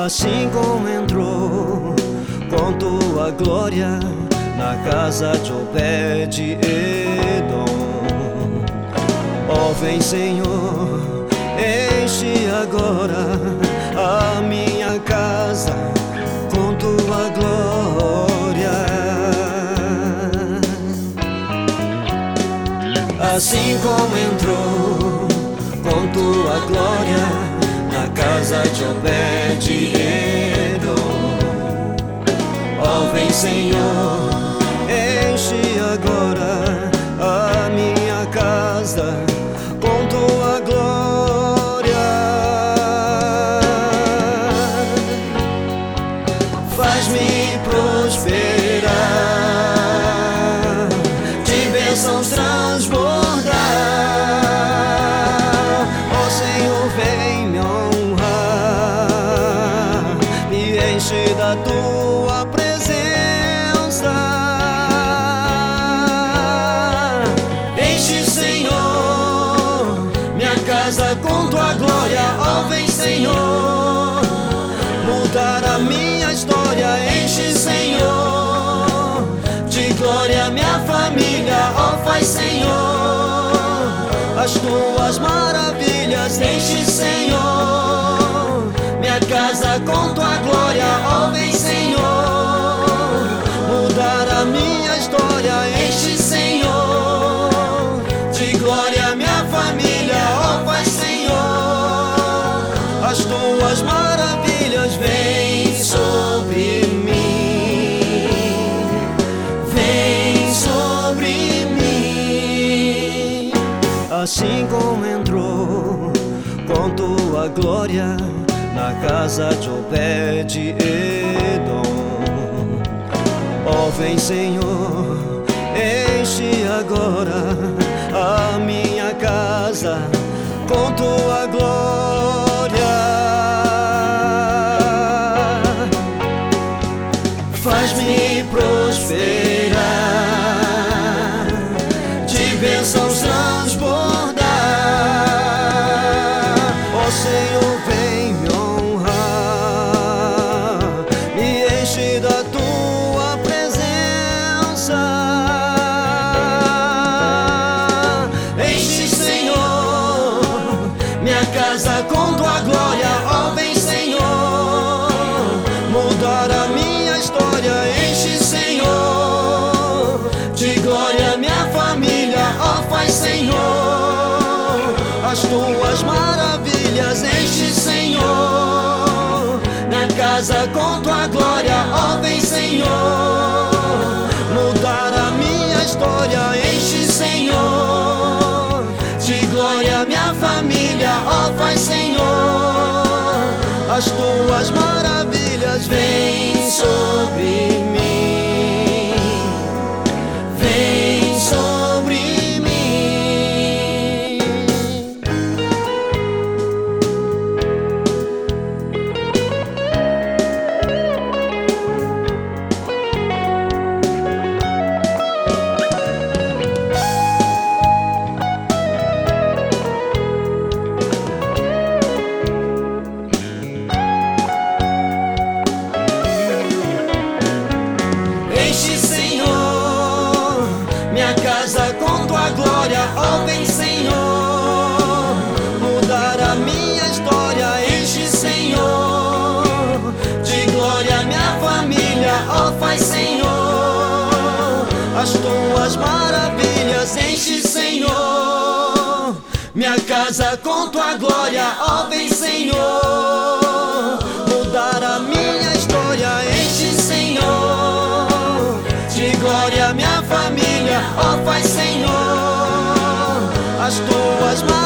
Assim como entrou com tua glória na casa de Obed-Edom. Ó, vem, Senhor, enche agora a minha casa com tua glória. Assim como entrou com tua glória na casa de Obed-Edom. Ó, vem, Senhor, enche agora a minha casa com tua glória. Faz-me prosperar, de bênçãos transbordar. Ó, Senhor, vem me honrar, me enche da tua presença. Enche, Senhor, minha casa com tua glória. Ó, vem, Senhor, mudar a minha história. Enche, Senhor, de glória minha família. Ó, faz, Senhor, as tuas maravilhas. Enche, Senhor, minha casa com tua glória. Ó, vem, Senhor, mudar a minha história. Enche, Senhor, de glória minha família. Ó, faz, Senhor, as tuas maravilhas. Vem sobre mim, vem sobre mim. Assim como entrou com tua glória na casa de Obed-Edom. Ó, vem, Senhor, enche agora a minha casa com tua glória. Faz-me prosperar, de bênçãos transbordar. Ó, Senhor, vem me honrar, me enche da tua presença. Enche, Senhor, minha casa com tua glória. Ó, vem, Senhor, mudar a minha história. Enche, Senhor, de glória minha família. Ó, faz, Senhor, as tuas maravilhas. Enche, Senhor, na casa com tua glória. Ó, vem, Senhor, mudar a minha história. Enche, Senhor, de glória minha família. Ó, faz, Senhor, as tuas maravilhas. Vem sobre mim, vem sobre mim. Enche, Senhor, minha casa com tua glória. Ó, vem, Senhor, mudar a minha história. Enche, Senhor, de glória minha família. Ó, faz, Senhor, as tuas maravilhas. Enche, Senhor, minha casa com tua glória. Ó, vem, Senhor, mudar a minha história. Enche, Senhor, de glória minha família. Ó, faz, Senhor, as tuas maravilhas.